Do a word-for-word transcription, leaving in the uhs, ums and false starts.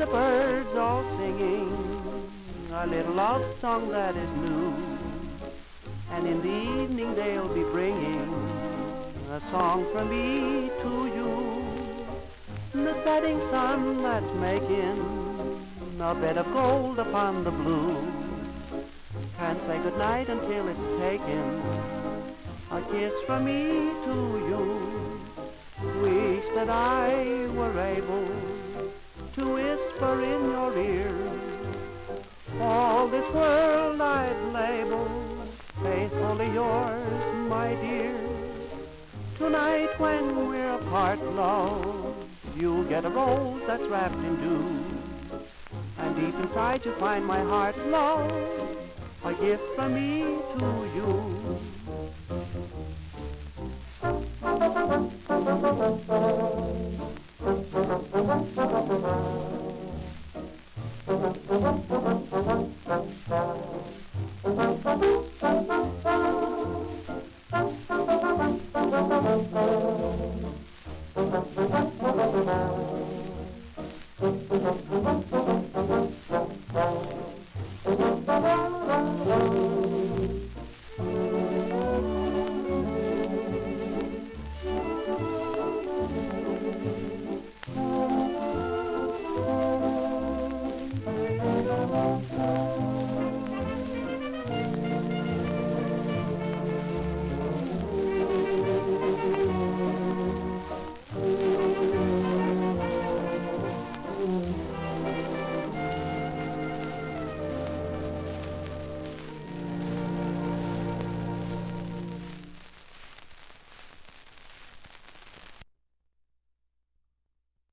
the birds all singing a little love song that is new. And in the evening they'll be bringing a song from me to you. The setting sun that's making a bed of gold upon the blue. Can't say goodnight until it's taken a kiss from me to you. Wish that I were able to whisper in your ear all this world I'd label faithfully yours, my dear. Tonight when we're apart, love, you'll get a rose that's wrapped in dew. And deep inside you'll find my heart, love, a gift from me to you.